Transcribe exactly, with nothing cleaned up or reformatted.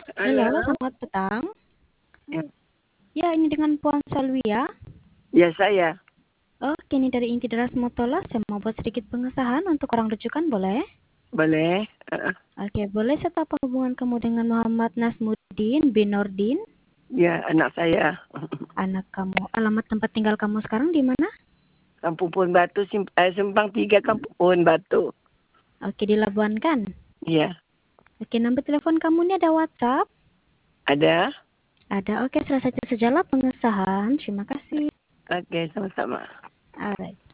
Halo, Halo, selamat petang. ya, Ya, ini dengan Puan Salwia. ya saya. Oke, ini dari Inti Deras Motola. Saya mau buat sedikit pengesahan untuk orang rujukan, boleh? Boleh? Uh, Oke, boleh saya tahu apa hubungan kamu dengan Muhammad Nasmuddin bin Nordin? ya, anak saya. Anak kamu. Alamat tempat tinggal kamu sekarang di mana? Kampung Pohon Batu, Sim, eh, Simpang Tiga, Kampung Pohon Batu. Oke, di Labuan kan? Iya, Oke, nomor telepon kamu ini ada WhatsApp? ada. Ada. Oke, selesai sajalah pengesahan. Terima kasih. Oke, sama-sama. Alright.